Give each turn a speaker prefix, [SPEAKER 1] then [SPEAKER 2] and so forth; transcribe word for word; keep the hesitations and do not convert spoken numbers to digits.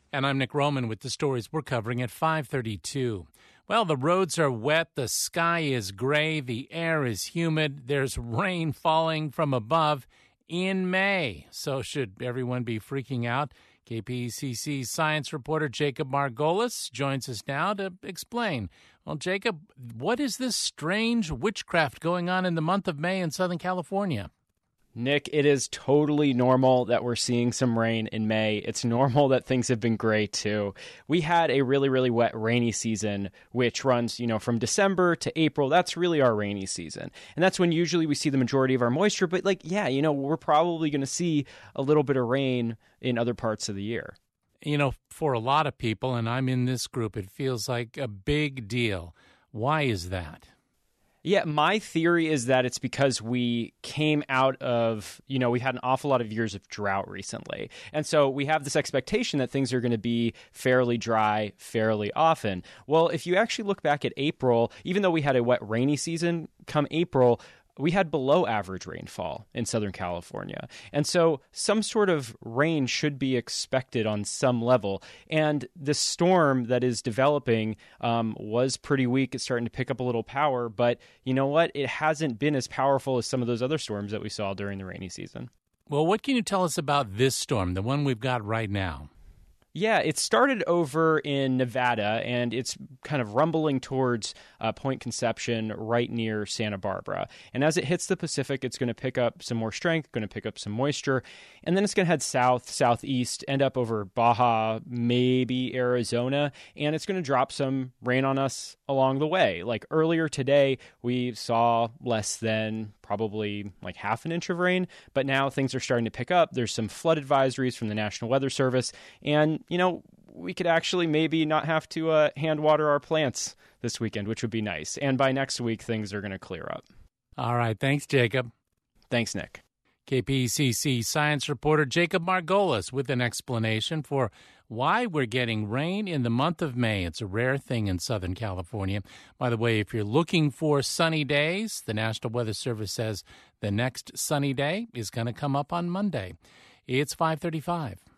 [SPEAKER 1] And I'm Nick Roman with the stories we're covering at five thirty-two. Well, the roads are wet, the sky is gray, the air is humid, there's rain falling from above in May. So should everyone be freaking out? K P C C science reporter Jacob Margolis joins us now to explain. Well, Jacob, what is this strange witchcraft going on in the month of May in Southern California?
[SPEAKER 2] Nick, it is totally normal that we're seeing some rain in May. It's normal that things have been gray, too. We had a really, really wet rainy season, which runs, you know, from December to April. That's really our rainy season. And that's when usually we see the majority of our moisture. But, like, yeah, you know, we're probably going to see a little bit of rain in other parts of the year.
[SPEAKER 1] You know, for a lot of people, and I'm in this group, it feels like a big deal. Why is that?
[SPEAKER 2] Yeah, my theory is that it's because we came out of, you know, we had an awful lot of years of drought recently. And so we have this expectation that things are going to be fairly dry fairly often. Well, if you actually look back at April, even though we had a wet rainy season, come April, we had below average rainfall in Southern California. And so some sort of rain should be expected on some level. And this storm that is developing um, was pretty weak. It's starting to pick up a little power. But you know what? It hasn't been as powerful as some of those other storms that we saw during the rainy season.
[SPEAKER 1] Well, what can you tell us about this storm, the one we've got right now?
[SPEAKER 2] Yeah, it started over in Nevada, and it's kind of rumbling towards uh, Point Conception right near Santa Barbara. And as it hits the Pacific, it's going to pick up some more strength, going to pick up some moisture, and then it's going to head south, southeast, end up over Baja, maybe Arizona, and it's going to drop some rain on us along the way. Like earlier today, we saw less than probably like half an inch of rain, but now things are starting to pick up. There's some flood advisories from the National Weather Service, and you know, we could actually maybe not have to uh, hand water our plants this weekend, which would be nice. And by next week, things are going to clear up.
[SPEAKER 1] All right. Thanks, Jacob.
[SPEAKER 2] Thanks, Nick.
[SPEAKER 1] K P C C science reporter Jacob Margolis with an explanation for why we're getting rain in the month of May. It's a rare thing in Southern California. By the way, if you're looking for sunny days, the National Weather Service says the next sunny day is going to come up on Monday. It's five thirty-five.